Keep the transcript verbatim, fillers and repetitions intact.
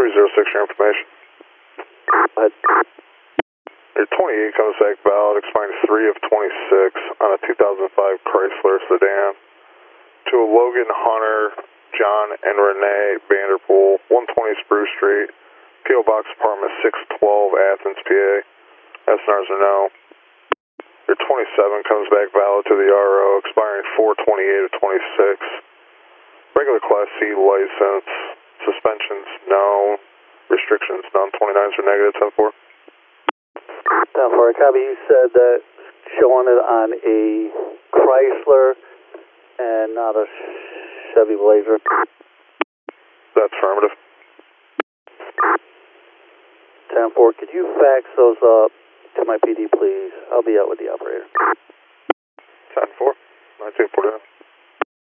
three zero six, your information. Go ahead. Your twenty-eight comes back valid, expiring three of twenty-six on a two thousand five Chrysler sedan. To Logan Hunter, John and Renee Vanderpool, one twenty Spruce Street, P O Box Apartment six twelve, Athens, P A. S N Rs are no. Your twenty-seven comes back valid to the R O, expiring four twenty-eight of twenty-six. Regular Class C license. Suspensions, no. Restrictions, none. twenty-nines are negative, ten four. ten four, copy. You said that showing it on a Chrysler and not a Chevy Blazer. That's affirmative. ten four, could you fax those up to my P D, please? I'll be out with the operator. ten four, nineteen forty-nine.